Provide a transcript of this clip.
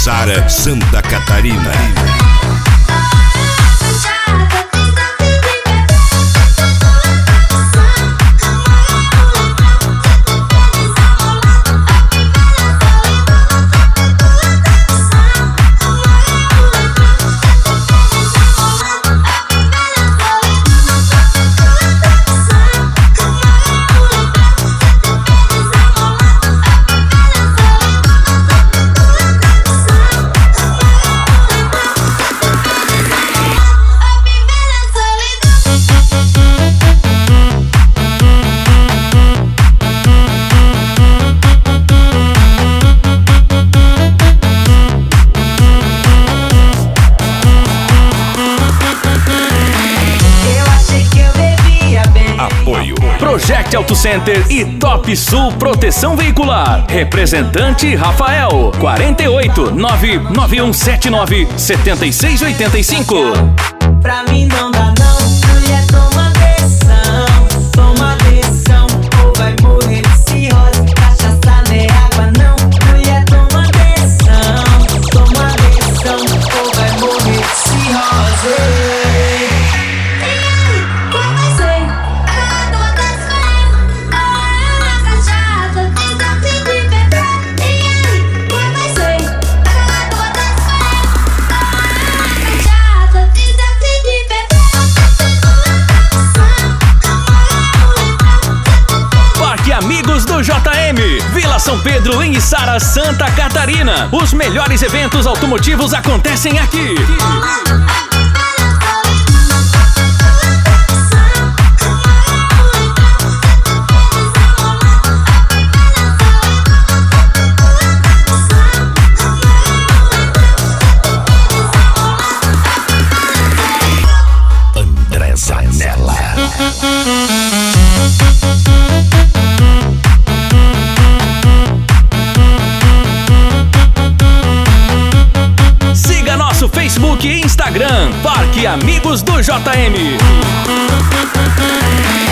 Içara, Santa Catarina. Project Auto Center e Top Sul Proteção Veicular. Representante Rafael, 48 99179 7685. Pra mim não dá não, mulher toma decisão. Toma decisão, ou vai morrer de cirrose. Cachaça não é água não, mulher toma decisão. Toma decisão, ou vai morrer de cirrose. Amigos do JM, Vila São Pedro, em Içara, Santa Catarina. Os melhores eventos automotivos acontecem aqui. André Zanella. Facebook e Instagram, Parque Amigos do JM.